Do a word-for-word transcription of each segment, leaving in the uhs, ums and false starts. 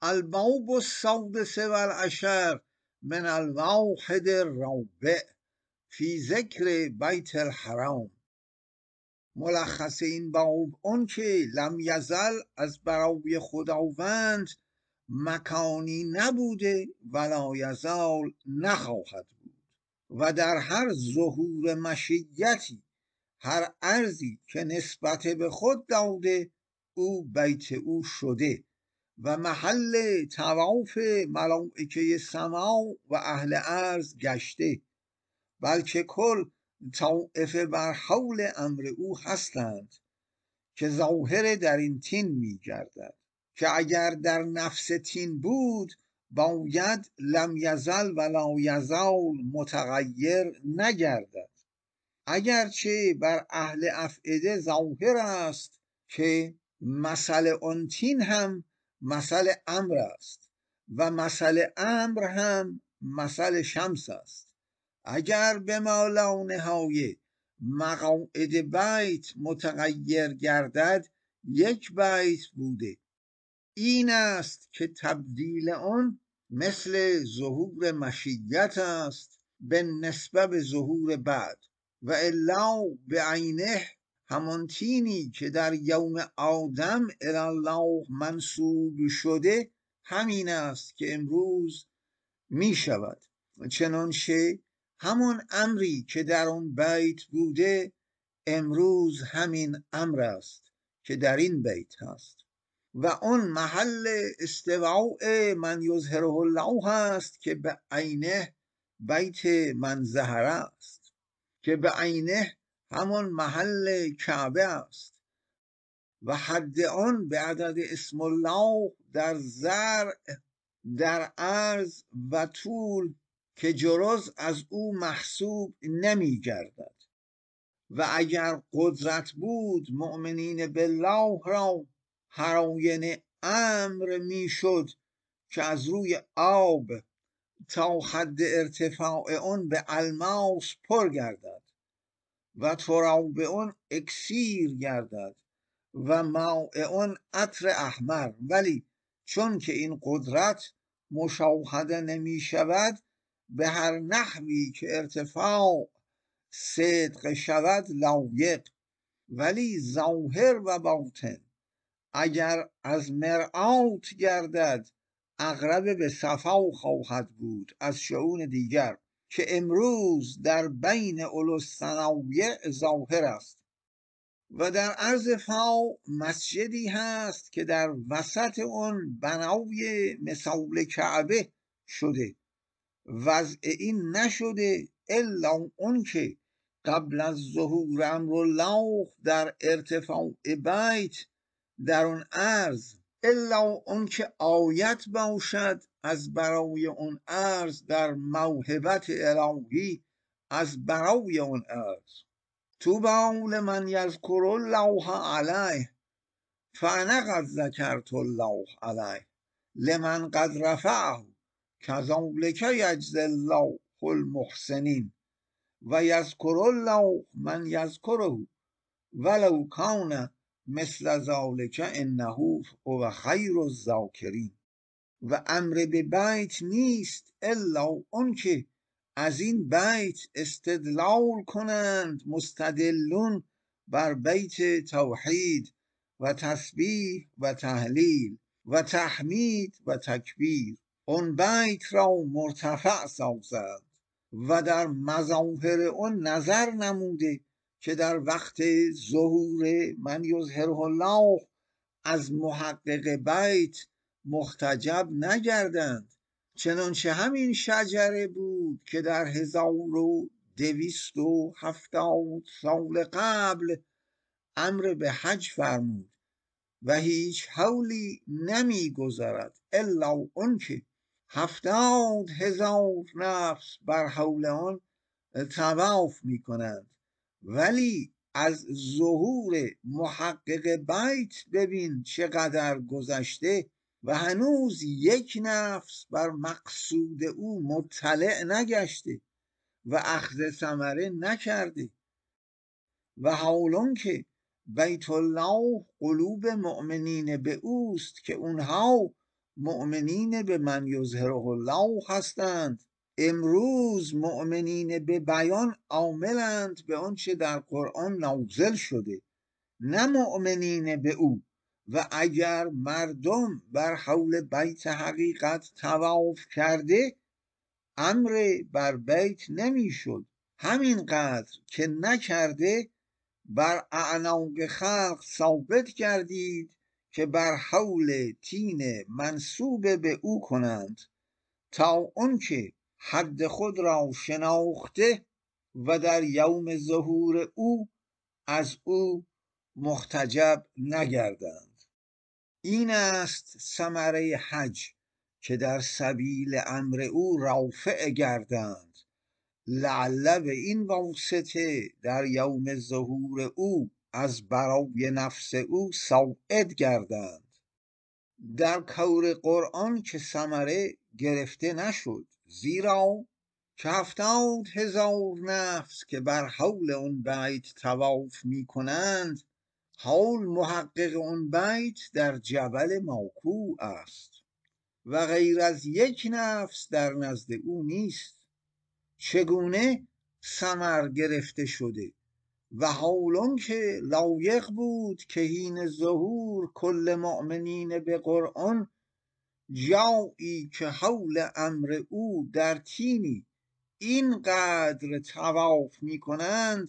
الباب السادس والعشر من الواحد الرابع فی ذکر بیت الحرام. ملخص این باب اون که لم یزل از برای خداوند مکانی نبوده ولا یزال نخواهد بود و در هر ظهور مشیتی، هر ارضی که نسبت به خود داده او بیت او شده و محل طواف ملائکه سما و اهل ارض گشته، بلکه کل طائفه بر حول امر او هستند که ظاهر در این تین می گردد که اگر در نفس تین بود باید لم یزل ولا یزال متغیر نگردد، اگرچه بر اهل افعده ظاهر است که مثل آن تین هم مثل امر است و مثل امر هم مثل شمس است. اگر به ما لا نهایه مقاعد بیت متغیر گردد یک بیت بوده، این است که تبدیل آن مثل ظهور مشیت است به نسبت به ظهور بعد، و الا به عینه همان تینی که در یوم آدم الی الله منسوب شده همین است که امروز می شود، چنانچه همون امری که در آن بیت بوده امروز همین امر است که در این بیت هست و آن محل استواء من یظهره الله است که به عینه بیت من ظهر است، که به عینه همون محل کعبه است و حد آن به عدد اسم الله در زرع، در عرض و طول که جرز از او محسوب نمی گردد. و اگر قدرت بود مؤمنین بالله را هر آینه امر می شد که از روی آب تا حد ارتفاع اون به الماس پر گردد و تراب اون اکسیر گردد و ماء اون عطر احمر، ولی چون که این قدرت مشاهده نمی شود به هر نحوی که ارتفاع صدق شود لایق، ولی ظاهر و باطن اگر از مرآت گردد اقرب به صفا خواهد بود از شؤون دیگر که امروز در بین اولوالصنایع ظاهر است. و در عرض فا مسجدی هست که در وسط اون بنای مثال کعبه شده، وضع این نشده الا اون که قبل از ظهور امر الله در ارتفاع بیت در اون عرض، الا اون که آیت باشد از برای اون عرض در موهبت الهی از برای اون عرض. طوبی لمن یذکر الله علیه فانا قد ذکرت الله علیه لمن قد رفعه کذلک یجزی الله المحسنین و یذکر الله من یذکره ولو کان مثل ذلک انه هو خیر الذاکرین. و امر به بیت نیست الا اون که از این بیت استدلال کنند مستدلون بر بیت توحید و تسبیح و تهلیل و تحمید و تکبیر، اون بیت را مرتفع سازند و در مظاهر اون نظر نموده که در وقت ظهور من یظهره الله از محقق بیت محتجب نگردند، چنانچه همین شجره بود که در هزار و دویست و هفتاد سال قبل امر به حج فرمود و هیچ حولی نمی گذرد الا اون که هفتاد هزار نفس بر حول آن طواف می کنند، ولی از ظهور محقق بیت ببین چقدر گذشته و هنوز یک نفس بر مقصود او مطلع نگشته و اخذ ثمره نکرده. و حالان که بیت الله قلوب مؤمنین به اوست که اونها مؤمنین به من یظهره الله هستند. امروز مؤمنین به بیان عاملند به آنچه در قرآن نازل شده، نه مؤمنین به او. و اگر مردم بر حول بیت حقیقت طواف کرده، امر بر بیت نمیشد. همینقدر که نکرده، بر اعناق خلق ثابت کردید که بر حول تین منسوب به او کنند، تا اون که حد خود را شناخته و در یوم ظهور او از او محتجب نگردند. این است ثمره حج، که در سبیل امر او رافع گردند، لعل به این واسطه در یوم ظهور او از برای نفس او صاعد گردند. در کور قرآن که ثمره گرفته نشد، زیرا که هفتاد هزار نفس که بر حول اون بیت طواف می کنند، حال محقق اون بیت در جبل موکوع است و غیر از یک نفس در نزد او نیست. چگونه ثمر گرفته شده؟ و حالون که لایق بود که حین ظهور کل مؤمنین به قرآن، جایی که حول امر او در تینی اینقدر طواف می کنند،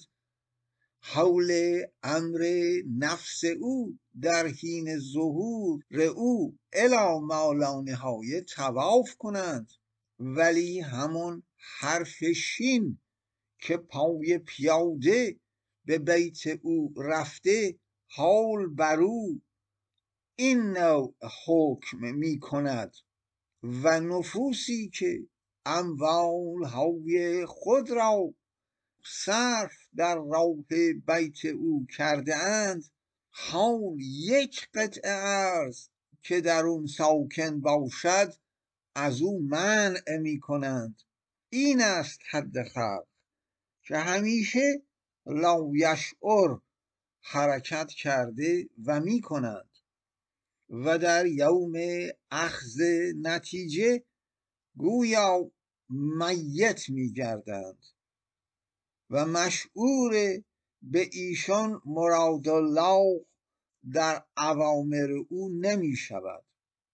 حول امر نفس او در حین ظهور او الی ما لا نهایه طواف کنند. ولی همون حرف شین که پای پیاده به بیت او رفته، حال بر او این نوع حکم می کند. و نفوسی که اموال های خود را صرف در راه بیت او کرده اند، حال یک قطعه ارض که در اون ساکن باشد از او منع می کنند. این است حد خلق که همیشه لا یشعر حرکت کرده و می کنند و در یوم اخذ نتیجه گویا میت می گردند و مشعور به ایشان مراد الله در اوامر او نمی شود.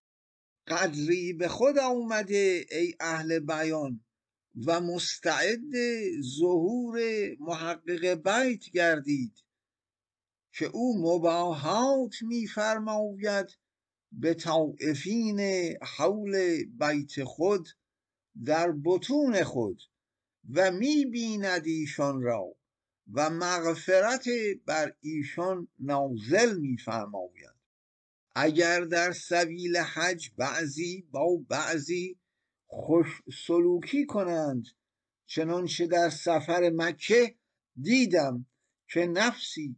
قدری به خود آمده ای اهل بیان و مستعد ظهور محقق بیت گردید که او مباهات می فرماید به طائفین حول بیت خود در بطون خود و می بیند ایشان را و مغفرت بر ایشان نازل می فرماید. اگر در سبیل حج بعضی با بعضی خوش سلوکی کنند، چنانچه در سفر مکه دیدم که نفسی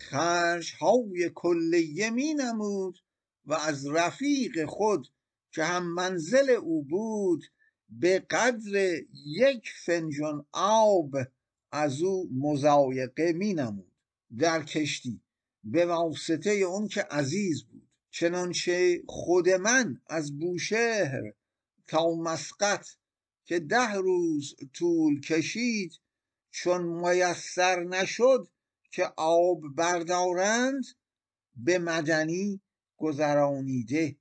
خرجهای کلیه می نمود و از رفیق خود که هم منزل او بود به قدر یک فنجان آب از او مضایقه می نمود در کشتی به واسطه اون که عزیز بود. چنانچه خود من از بوشهر تا مسقط که ده روز طول کشید، چون میسر نشد که آب بردارند، به مدنی گذرانیده.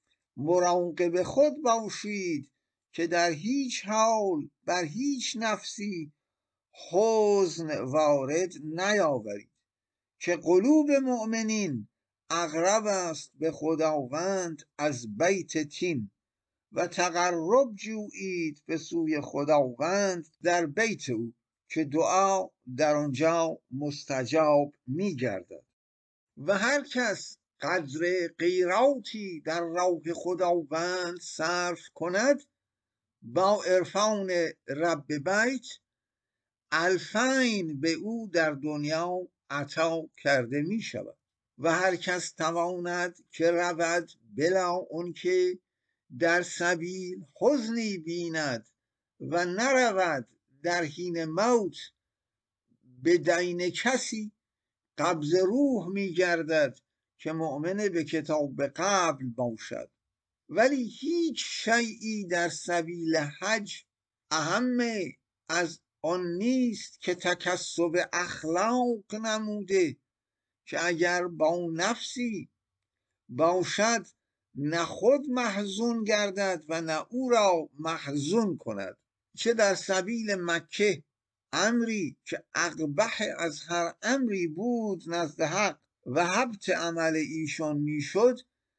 مراقب خود باشید که در هیچ حال بر هیچ نفسی حزن وارد نیاورید، که قلوب مؤمنین اقرب است به خداوند از بیت تین و تقرب جویید به سوی خداوند در بیت او که دعا در آنجا مستجاب می گردد. و هر کس قدر قیراتی در راه خداوند صرف کند، با عرفان رب بیت الفین به او در دنیا عطا کرده می شود. و هر کس تواند که رود بلا اون که در سبیل حزنی بیند و نرود در حین موت به دین کسی، قبض روح می گردد که مؤمن به کتاب قبل باشد ولی هیچ شیئی در سبیل حج اهم از آن نیست که تکسب اخلاق نموده، که اگر با نفسی باشد نه خود محزون گردد و نه او را محزون کند. چه در سبیل مکه امری که اقبح از هر امری بود نزد حق و حبط عمل ایشان میشد،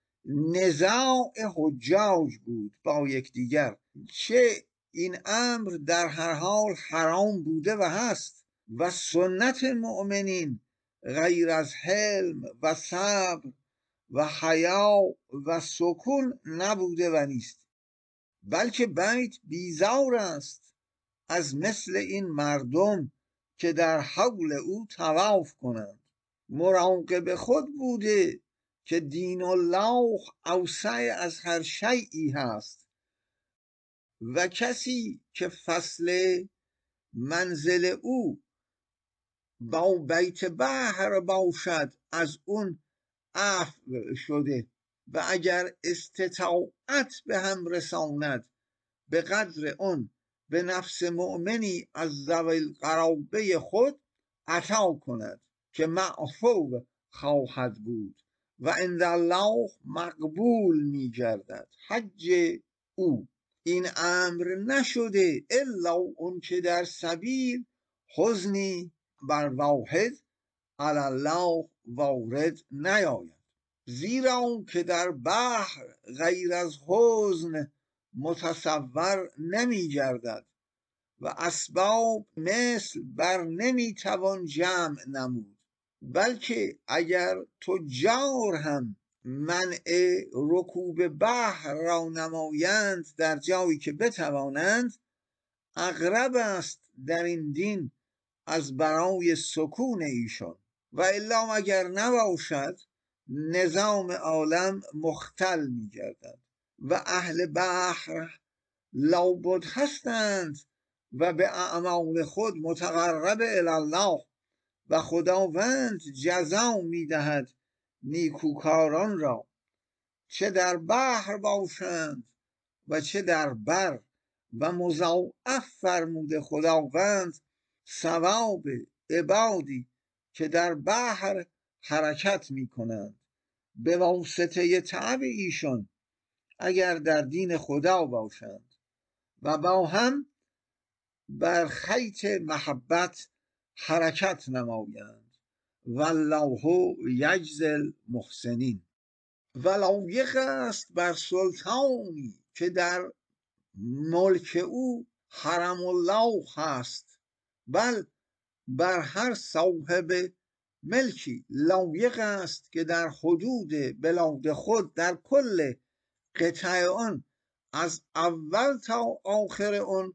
نزاع حجاج بود با یکدیگر، چه این امر در هر حال حرام بوده و هست و سنت مؤمنین غیر از حلم و صبر و حیا و سکون نبوده و نیست، بلکه بیت بیزار است از مثل این مردم که در حول او طواف کنند. مراقب خود بوده که دین الله اوسع از هر شیئی هست و کسی که فصل منزل او با بیت بحر باشد از اون عفو شده و اگر استطاعت به هم رساند به قدر اون به نفس مؤمنی از ذوی القرابه خود عطا کند که معفو خواهد بود و عند الله مقبول می گردد حج او. این امر نشده الا اون که در سبیل حزنی بر واحد علی الله وارد نیاید، زیرا که در بحر غیر از حزن متصور نمی گردد و اسباب مثل بر نمی توان جمع نمود، بلکه اگر تجار هم منع رکوب بحر را نمایند در جایی که بتوانند، اقرب است در این دین از برای سکون ایشان، و الا اگر نباشد نظام عالم مختل می گردد و اهل بحر لابد هستند و به اعمال خود متقرب الی الله و خداوند جزا می دهد نیکوکاران را، چه در بحر باشند و چه در بر، و مضاعف فرموده خداوند ثواب عبادی که در بحر حرکت می کنند به واسطه تعب ایشان اگر در دین خدا باشند و با هم بر خیط محبت حرکت نمایند. والله یجزی المحسنین. ولایق است بر سلطانی که در ملک او حرم الله هست، بل بر هر صاحب ملکی لایق است که در حدود بلاد خود در کل قطع آن از اول تا آخر آن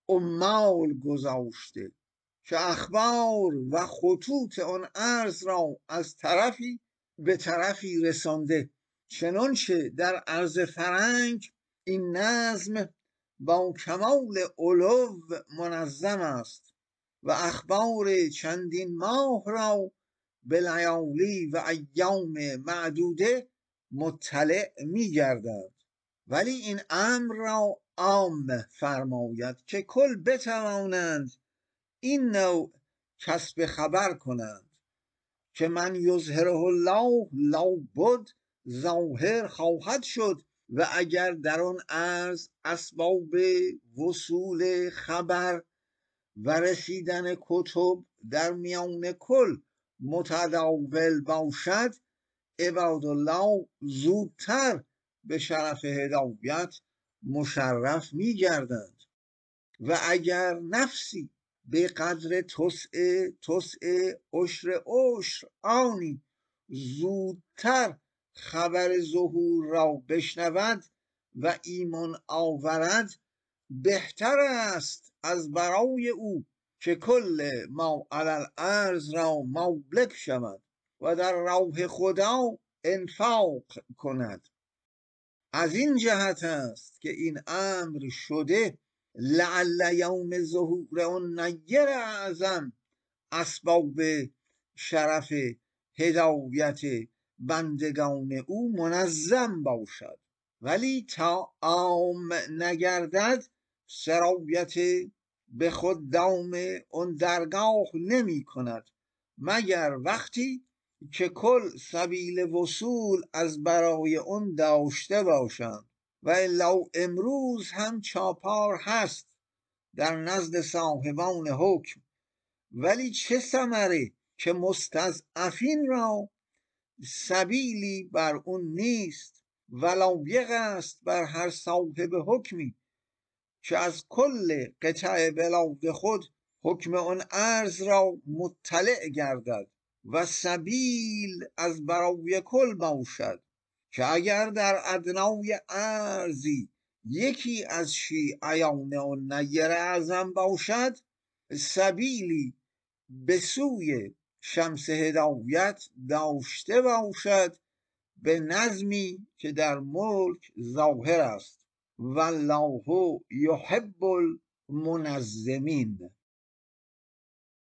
عمال گذاشته که اخبار و خطوط آن ارض را از طرفی به طرفی رسانده، چنانچه در ارض فرنگ این نظم با کمال علو منظم است و اخبار چندین ماه را به لیالی و ایام معدوده مطلع می گردد. ولی این امر را عام فرماید که کل بتوانند این نوع کسب خبر کنند که من یظهره الله لابد ظاهر خواهد شد و اگر در آن ارز اسباب وصول خبر و رسیدن کتب در میان کل متداول باشد، عباد الله زودتر به شرف هدایت مشرف می گردند و اگر نفسی به قدر تسع تسع عشر عشر آنی زودتر خبر ظهور را بشنود و ایمان آورد، بهتر است از برای او که کل ما علی الارض را مملک شود و در راه خدا انفاق کند. از این جهت است که این امر شده لعل یوم ظهور اون نیر اعظم اسباب شرف هدایت بندگان او منظم باشد ولی تا عام نگردد سرایت به خود دام اون درگاه نمی کند، مگر وقتی که کل سبیل وصول از برای اون داشته باشند. و الا امروز هم چاپار هست در نزد صاحبان حکم، ولی چه ثمره که مستضعفین را سبیلی بر اون نیست. ولایق است بر هر صاحب حکمی که از کل قطع بلاد خود حکم آن ارض را مطلع گردد و سبیل از برای کل باشد، که اگر در ادنای ارضی یکی از شیعیان آن نیر اعظم باشد، سبیلی به سوی شمس هدایت داشته باشد به نظمی که در ملک ظاهر است. والله یحب المنظمین.